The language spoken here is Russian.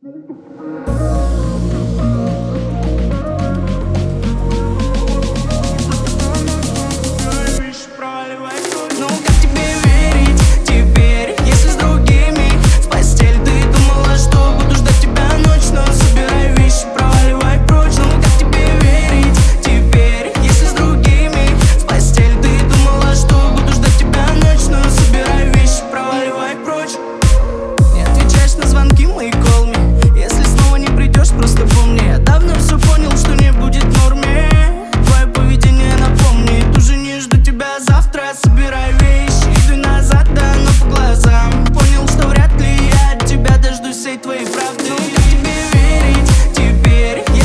Ну как тебе верить теперь, если с другими в постель? Ты думала, что буду ждать тебя ночь, но собирай вещи, проваливай прочь. Ну как тебе верить теперь, если с другими в постель? Ты думала, что буду ждать тебя ночь, но собирай вещи, проваливай прочь. Не отвечаешь на звонки мои call me. Если снова не придешь, просто помни, я давно все понял, что не будет в норме. Твое поведение напомнит, уже не жду тебя завтра. Собирай вещи, иду назад, да, но по глазам понял, что вряд ли я от тебя дождусь всей твоей правды. Ну как тебе верить теперь?